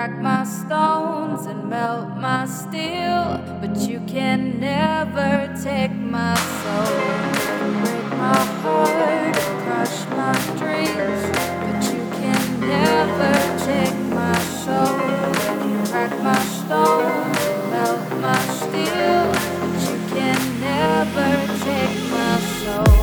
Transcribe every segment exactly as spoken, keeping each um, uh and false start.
crack my stones and melt my steel, but you can never take my soul. Break my heart and crush my dreams, but you can never take my soul. You crack my stones and melt my steel, but you can never take my soul.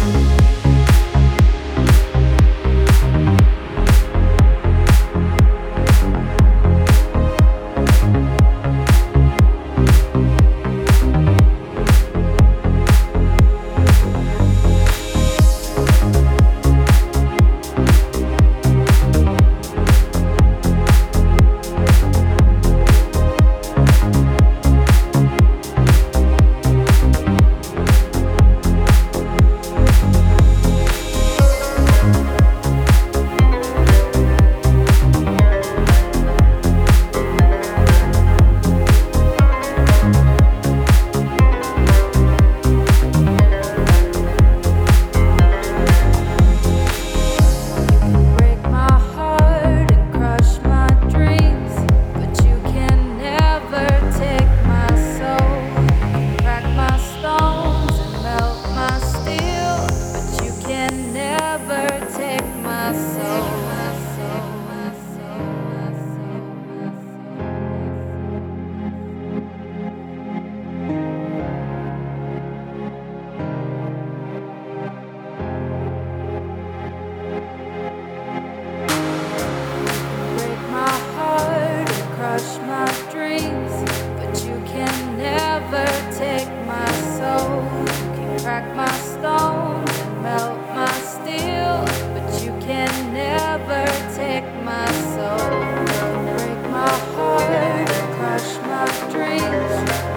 Crush my dreams, but you can never take my soul. You can crack my stones and melt my steel, but you can never take my soul. Break my heart and crush my dreams.